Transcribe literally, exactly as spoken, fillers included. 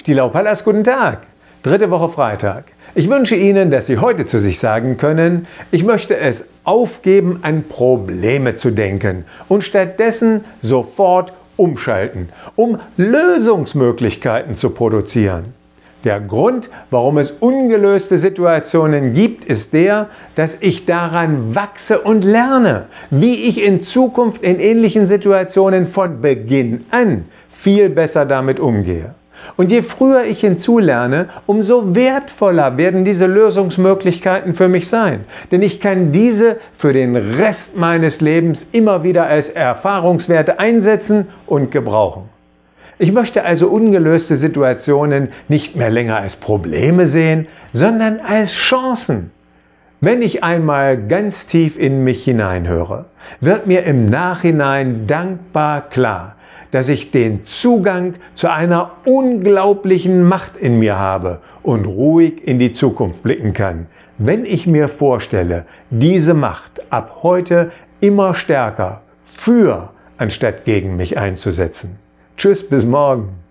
Die Laupalas, guten Tag. Dritte Woche Freitag. Ich wünsche Ihnen, dass Sie heute zu sich sagen können, ich möchte es aufgeben, an Probleme zu denken und stattdessen sofort umschalten, um Lösungsmöglichkeiten zu produzieren. Der Grund, warum es ungelöste Situationen gibt, ist der, dass ich daran wachse und lerne, wie ich in Zukunft in ähnlichen Situationen von Beginn an viel besser damit umgehe. Und je früher ich hinzulerne, umso wertvoller werden diese Lösungsmöglichkeiten für mich sein. Denn ich kann diese für den Rest meines Lebens immer wieder als Erfahrungswerte einsetzen und gebrauchen. Ich möchte also ungelöste Situationen nicht mehr länger als Probleme sehen, sondern als Chancen. Wenn ich einmal ganz tief in mich hineinhöre, wird mir im Nachhinein dankbar klar, dass ich den Zugang zu einer unglaublichen Macht in mir habe und ruhig in die Zukunft blicken kann, wenn ich mir vorstelle, diese Macht ab heute immer stärker für anstatt gegen mich einzusetzen. Tschüss, bis morgen.